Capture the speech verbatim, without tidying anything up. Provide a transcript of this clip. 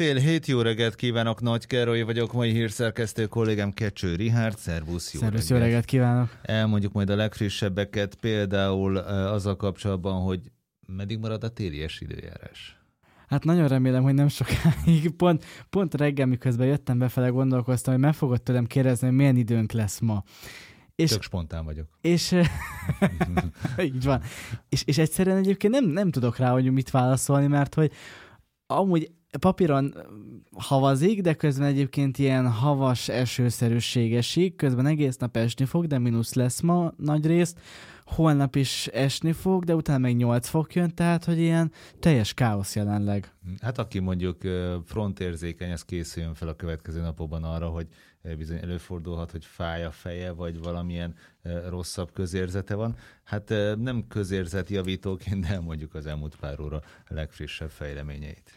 Fél hét, jó reggelt kívánok, Nagy Károly vagyok, mai hírszerkesztő kollégám Kecső Richárd, szervusz, jó Szervusz, reggelt. jó reggelt kívánok. Elmondjuk majd a legfrissebbeket, például azzal kapcsolatban, hogy meddig marad a télies időjárás. Hát nagyon remélem, hogy nem sokáig. Pont, pont reggel, miközben jöttem befele, gondolkoztam, hogy meg fogod tőlem kérdezni, hogy milyen időnk lesz ma. És, Tök spontán vagyok. És így van. És, és egyszerűen egyébként nem, nem tudok rá, hogy mit válaszolni, mert hogy amúgy papíron havazik, de közben egyébként ilyen havas, esőszerűség esik, közben egész nap esni fog, de mínusz lesz ma nagy részt, holnap is esni fog, de utána meg nyolc fok jön, tehát hogy ilyen teljes káosz jelenleg. Hát aki mondjuk frontérzékeny, az készüljön fel a következő napokban arra, hogy bizony előfordulhat, hogy fáj a feje, vagy valamilyen rosszabb közérzete van. Hát nem közérzetjavítóként, de mondjuk az elmúlt pár óra legfrissebb fejleményeit.